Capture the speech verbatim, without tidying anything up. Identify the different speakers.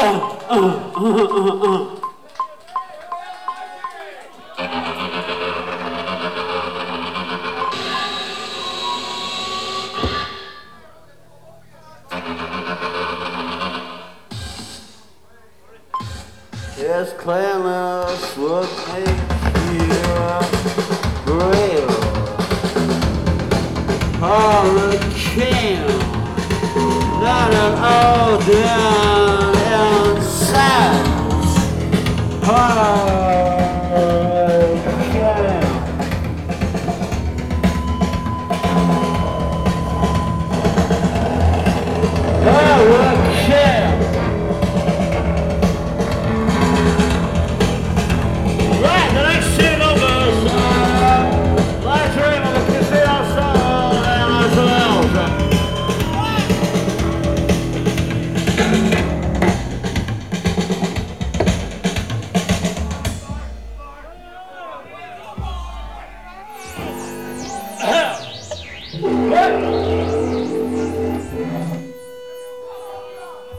Speaker 1: Yes, cleanliness would make you real. Hurricane, not an old inside. Hurricane. Hurricane. Right, the next two numbers are Light Dream of the Casino Soul and ourselves. What?